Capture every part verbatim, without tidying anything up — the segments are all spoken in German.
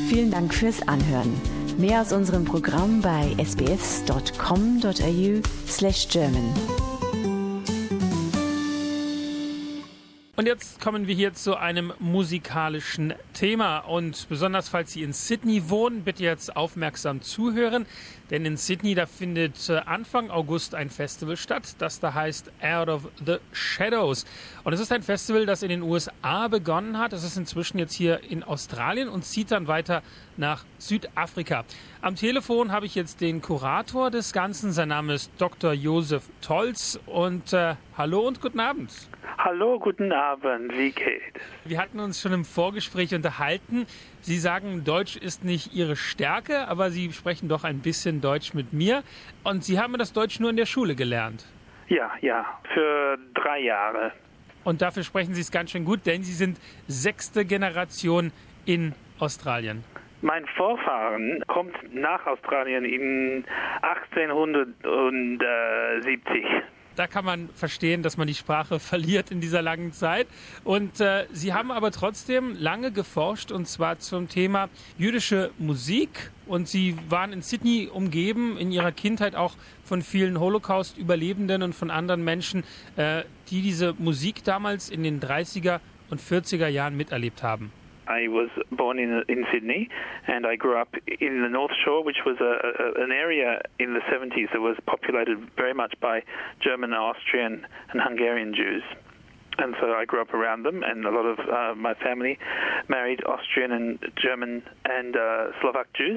Vielen Dank fürs Anhören. Mehr aus unserem Programm bei sbs dot com dot a u slash German. Und jetzt kommen wir hier zu einem musikalischen Thema. Und besonders falls Sie in Sydney wohnen, bitte jetzt aufmerksam zuhören. Denn in Sydney, da findet Anfang August ein Festival statt, das da heißt Out of the Shadows. Und es ist ein Festival, das in den U S A begonnen hat. Es ist inzwischen jetzt hier in Australien und zieht dann weiter nach Südafrika. Am Telefon habe ich jetzt den Kurator des Ganzen. Sein Name ist Doktor Josef Tolz. Und äh, hallo und guten Abend. Hallo, guten Abend. Wie geht's? Wir hatten uns schon im Vorgespräch unterhalten. Sie sagen, Deutsch ist nicht Ihre Stärke, aber Sie sprechen doch ein bisschen Deutsch mit mir. Und Sie haben das Deutsch nur in der Schule gelernt. Ja, ja, für drei Jahre. Und dafür sprechen Sie es ganz schön gut, denn Sie sind sechste Generation in Australien. Mein Vorfahren kommt nach Australien in achtzehnhundertsiebzig. Da kann man verstehen, dass man die Sprache verliert in dieser langen Zeit. Und äh, Sie haben aber trotzdem lange geforscht, und zwar zum Thema jüdische Musik. Und Sie waren in Sydney umgeben, in Ihrer Kindheit auch von vielen Holocaust-Überlebenden und von anderen Menschen, äh, die diese Musik damals in den dreißiger und vierziger Jahren miterlebt haben. I was born in in Sydney, and I grew up in the North Shore, which was a, a, an area in the seventies that was populated very much by German, Austrian, and Hungarian Jews. And so I grew up around them, and a lot of uh, my family married Austrian and German and uh, Slovak Jews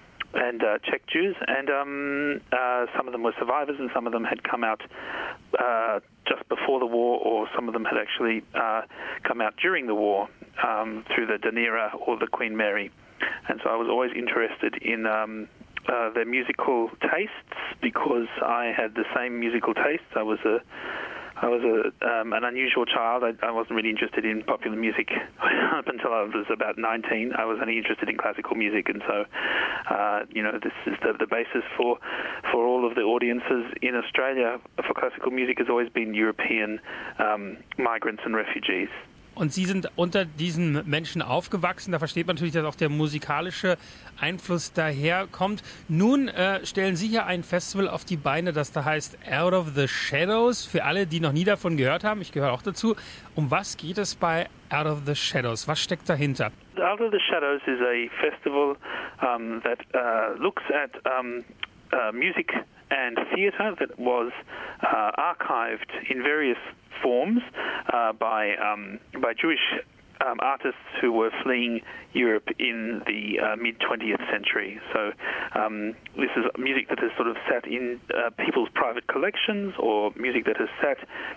and uh, Czech Jews, and um, uh, some of them were survivors, and some of them had come out uh, just before the war, or some of them had actually uh, come out during the war um, through the Dunera or the Queen Mary. And so I was always interested in um, uh, their musical tastes, because I had the same musical tastes. I was a I was a, um, an unusual child. I, I wasn't really interested in popular music up until I was about nineteen. I was only interested in classical music, and so, uh, you know, this is the, the basis for for all of the audiences in Australia for classical music has always been European um, migrants and refugees. Und Sie sind unter diesen Menschen aufgewachsen. Da versteht man natürlich, dass auch der musikalische Einfluss daherkommt. Nun äh, stellen Sie hier ein Festival auf die Beine, das da heißt Out of the Shadows. Für alle, die noch nie davon gehört haben, ich gehöre auch dazu. Um was geht es bei Out of the Shadows? Was steckt dahinter? Out of the Shadows is a festival um, that uh, looks at um, uh, music and theatre that was uh, archived in various forms uh, by um, by Jewish um, artists who were fleeing Europe in the uh, mid twentieth century. So um, this is music that has sort of sat in uh, people's private collections, or music that has sat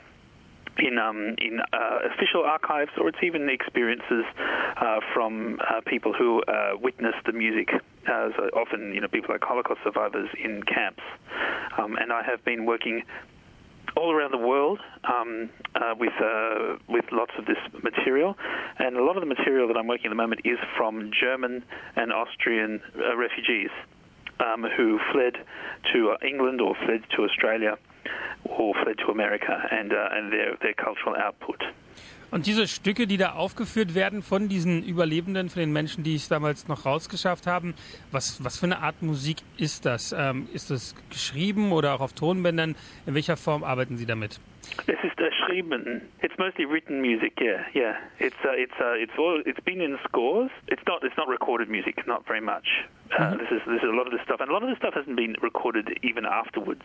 in um, in uh, official archives, or it's even experiences uh, from uh, people who uh, witnessed the music. Uh, so often, you know, people like Holocaust survivors in camps. Um, and I have been working all around the world um, uh, with uh, with lots of this material, and a lot of the material that I'm working at the moment is from German and Austrian uh, refugees um, who fled to England or fled to Australia or fled to America, and uh, and their their cultural output. Und diese Stücke, die da aufgeführt werden von diesen Überlebenden, von den Menschen, die es damals noch rausgeschafft haben, was, was für eine Art Musik ist das? Ähm, ist das geschrieben oder auch auf Tonbändern? In welcher Form arbeiten Sie damit? Es ist geschrieben. It's mostly written music. Yeah, yeah. It's uh, it's uh, it's all it's been in scores. It's not it's not recorded music. Not very much. Uh, mm-hmm. This is this is a lot of this stuff, and a lot of this stuff hasn't been recorded even afterwards.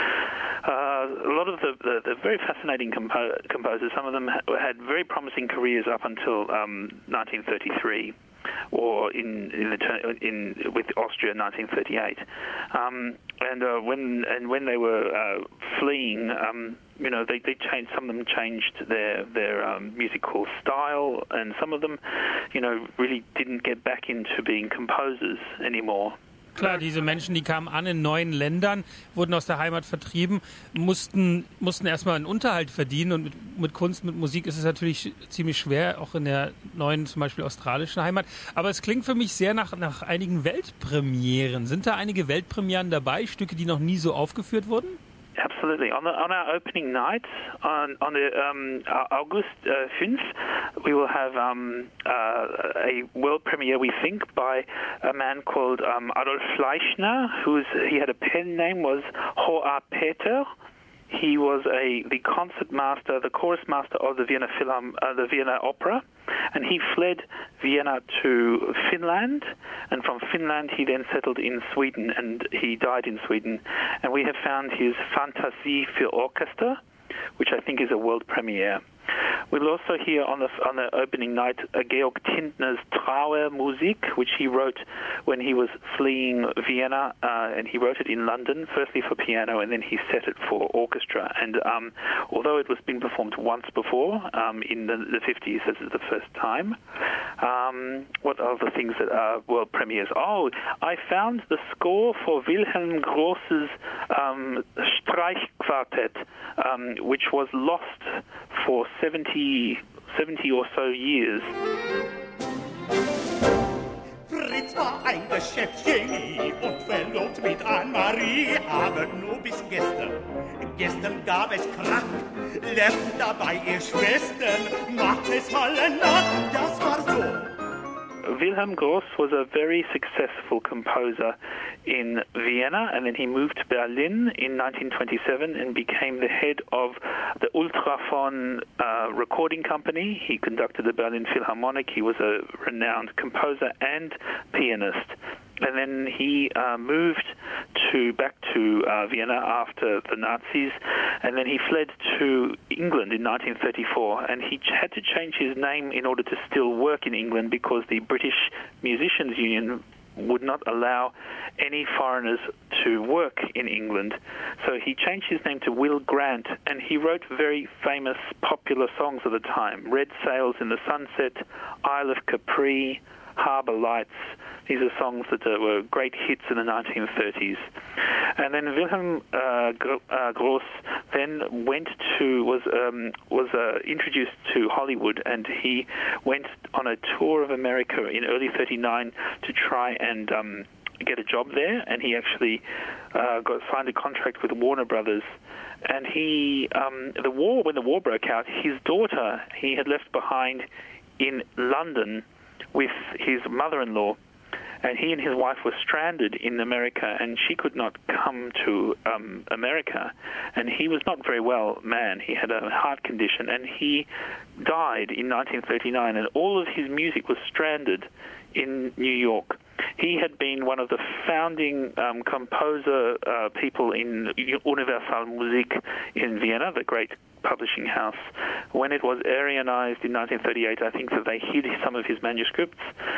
Uh, a lot of the, the, the very fascinating compo- composers, some of them ha- had very promising careers up until um, nineteen thirty-three, or in in, the, in with Austria nineteen thirty-eight, um, and uh, when and when they were uh, fleeing, um, you know, they, they changed. Some of them changed their their um, musical style, and some of them, you know, really didn't get back into being composers anymore. Klar, diese Menschen, die kamen an in neuen Ländern, wurden aus der Heimat vertrieben, mussten, mussten erstmal einen Unterhalt verdienen, und mit, mit Kunst, mit Musik ist es natürlich ziemlich schwer, auch in der neuen, zum Beispiel australischen Heimat. Aber es klingt für mich sehr nach, nach einigen Weltpremieren. Sind da einige Weltpremieren dabei, Stücke, die noch nie so aufgeführt wurden? absolutely. On, the, on our opening night, on, on the um, August uh, fifth, we will have um, uh, a world premiere, we think, by a man called um, Adolf Fleischner, who's he had a pen name was Hoa Peter. He was a the concert master, the chorus master of the Vienna Philharm, uh, the Vienna Opera, and he fled Vienna to Finland, and from Finland he then settled in Sweden, and he died in Sweden. And we have found his Fantasie für Orchester, which I think is a world premiere. We'll also hear on the on the opening night uh, Georg Tintner's Trauermusik, which he wrote when he was fleeing Vienna, uh, and he wrote it in London, firstly for piano, and then he set it for orchestra. And um, although it was being performed once before, um, in the, the fifties, this is the first time. Um, what are the things that are world premieres? Oh, I found the score for Wilhelm Gross's um, Streichquartet, um, which was lost for seventy, seventy or so years. Fritz war ein Geschäftsgenie und verlobt mit Anne-Marie, aber nur bis gestern. Gestern gab es Krach, lernte dabei ihr Schwestern, macht es alle Nacht, das war so. Wilhelm Gross was a very successful composer in Vienna, and then he moved to Berlin in nineteen twenty-seven and became the head of the Ultraphon uh, recording company. He conducted the Berlin Philharmonic. He was a renowned composer and pianist. And then he uh, moved to back to uh, Vienna after the Nazis, and then he fled to England in nineteen thirty-four, and he had to change his name in order to still work in England because the British Musicians Union would not allow any foreigners to work in England. So he changed his name to Will Grant, and he wrote very famous popular songs of the time: Red Sails in the Sunset, Isle of Capri, Harbour Lights. These are songs that uh, were great hits in the nineteen thirties. And then Wilhelm uh, uh, Gross then went to, was um, was uh, introduced to Hollywood, and he went on a tour of America in early thirty-nine to try and um, get a job there, and he actually uh, got signed a contract with Warner Brothers. And he, um, the war, when the war broke out, his daughter he had left behind in London with his mother-in-law, and he and his wife were stranded in America, and she could not come to um, America. And he was not very well man. He had a heart condition, and he died in nineteen thirty-nine, and all of his music was stranded in New York. He had been one of the founding um, composer uh, people in Universal Musik in Vienna, the great publishing house. When it was Aryanized in nineteen thirty-eight, I think that they hid some of his manuscripts,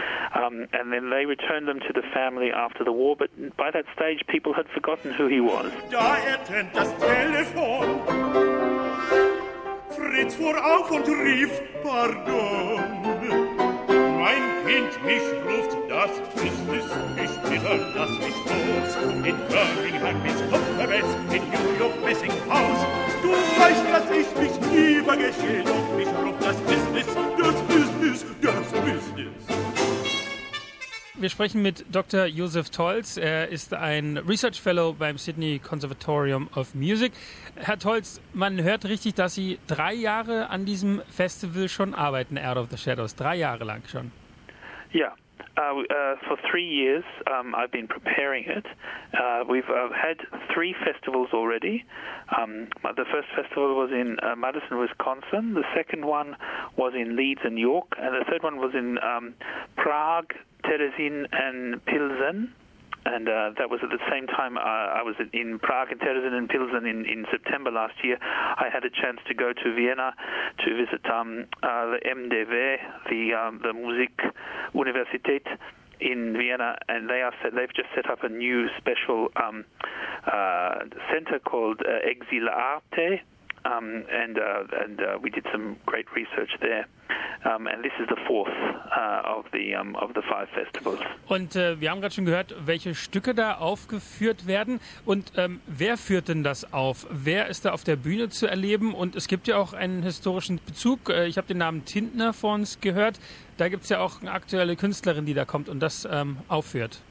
um, and then they returned them to the family after the war, but by that stage people had forgotten who he was. Da ertönt das Telefon. Fritz fuhr auf und rief, Pardon. Mein Kind, mich ruft das Business, ich bitte, lass mich los. In Birmingham bis Kupferwitz, in New York Messinghaus. Du weißt, dass ich mich nie vergehe, und mich ruft das Business, das Business, das Business. Wir sprechen mit Doktor Josef Tolz. Er ist ein Research Fellow beim Sydney Conservatorium of Music. Herr Tolz, man hört richtig, dass Sie drei Jahre an diesem Festival schon arbeiten, Out of the Shadows. Drei Jahre lang schon. Ja. Uh, uh, for three years, um, I've been preparing it. Uh, we've uh, had three festivals already. Um, the first festival was in uh, Madison, Wisconsin. The second one was in Leeds and York. And the third one was in um, Prague, Terezin, and Pilsen. And uh, that was at the same time uh, I was in Prague and Terezin and Pilsen in, in September last year. I had a chance to go to Vienna to visit um, uh, the M D W, the um, the Musikuniversität in Vienna, and they are set, they've just set up a new special um, uh, center called uh, Exil Arte. Um, and uh, and uh, we did some great research there, um, and this is the fourth uh, of the um, of the five festivals. Und äh, wir haben gerade schon gehört, welche Stücke da aufgeführt werden. Und ähm, wer führt denn das auf? Wer ist da auf der Bühne zu erleben? Und es gibt ja auch einen historischen Bezug. Äh, ich habe den Namen Tintner vor uns gehört. Da gibt es ja auch eine aktuelle Künstlerin, die da kommt und das ähm, aufführt. Tint,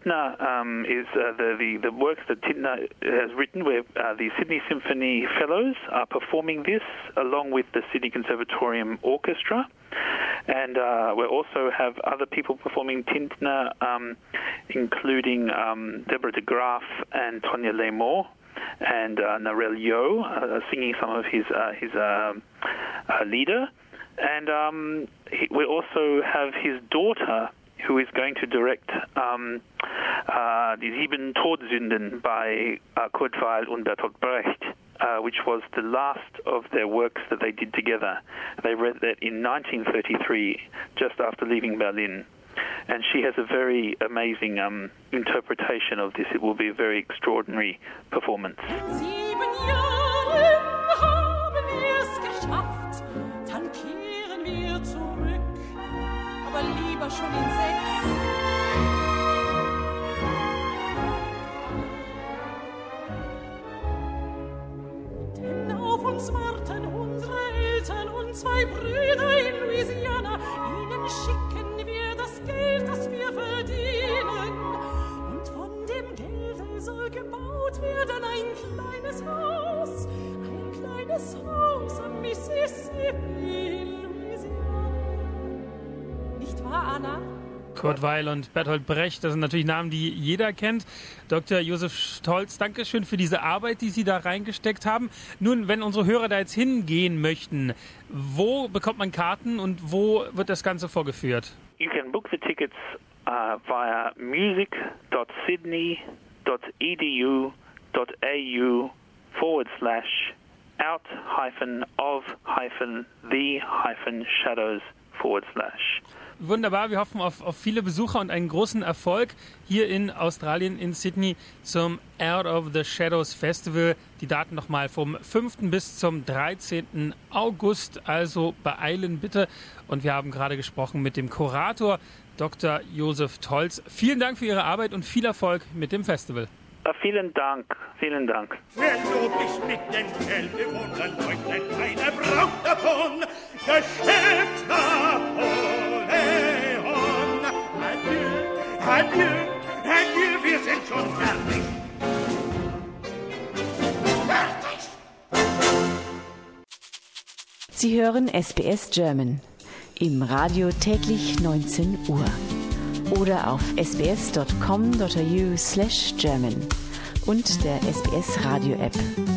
Tintner um, is uh, the, the, the works that Tintner has written, where uh, the Sydney Symphony Fellows are performing this along with the Sydney Conservatorium Orchestra. And uh, we also have other people performing Tintner, um, including um, Deborah de Graaf and Tonya Lemore, and uh, Narelle Yo uh, singing some of his uh, his uh, uh, lieder. And um, he, we also have his daughter, who is going to direct um, uh, Die Sieben Todsünden by uh, Kurt Weill und Bertolt Brecht, uh, which was the last of their works that they did together. They read that in nineteen thirty-three, just after leaving Berlin. And she has a very amazing um, interpretation of this. It will be a very extraordinary performance. Sieben Jahre haben wir es geschafft, dann kehren wir zurück, aber lieber schon in sechs. Denn auf uns warten unsere Eltern und zwei Brüder in Louisiana. Ihnen schicken wir das Geld, das wir verdienen. Und von dem Gelde soll gebaut werden ein kleines Haus, ein kleines Haus am Mississippi in Louisiana. Nicht wahr, Anna? Kurt Weill und Bertolt Brecht, das sind natürlich Namen, die jeder kennt. Doktor Josef Stolz, danke schön für diese Arbeit, die Sie da reingesteckt haben. Nun, wenn unsere Hörer da jetzt hingehen möchten, wo bekommt man Karten und wo wird das Ganze vorgeführt? You can book the tickets uh, via music.sydney.edu.au forward slash out hyphen of hyphen the hyphen shadows forward slash. Wunderbar, wir hoffen auf, auf viele Besucher und einen großen Erfolg hier in Australien, in Sydney, zum Out of the Shadows Festival. Die Daten nochmal vom fünften bis zum dreizehnten August, also beeilen bitte. Und wir haben gerade gesprochen mit dem Kurator Doktor Josef Stolz. Vielen Dank für Ihre Arbeit und viel Erfolg mit dem Festival. Uh, vielen Dank, vielen Dank. Verlob ich mit den Hellbewohnern, leugnet keine Braut davon. Geschäft Napoleon. Adieu, adieu, adieu, wir sind schon fertig. Fertig! Sie hören S B S German im Radio täglich neunzehn Uhr oder auf sbs.com.au slash German und der S B S Radio App.